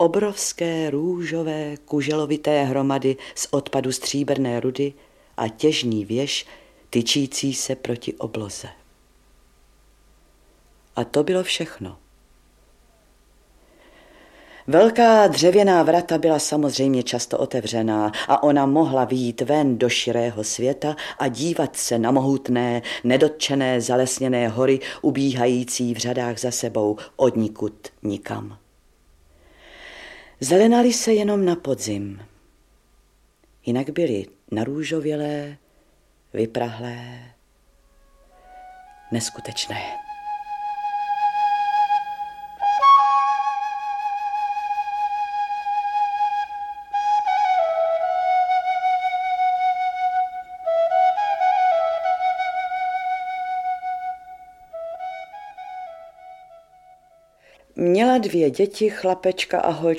obrovské růžové kuželovité hromady z odpadu stříbrné rudy a těžný věž tyčící se proti obloze. A to bylo všechno. Velká dřevěná vrata byla samozřejmě často otevřená a ona mohla vyjít ven do širého světa a dívat se na mohutné, nedotčené zalesněné hory, ubíhající v řadách za sebou odnikud nikam. Zelenaly se jenom na podzim. Jinak byly narůžovělé, vyprahlé, neskutečné. Měla 2 děti, chlapečka a holčičku.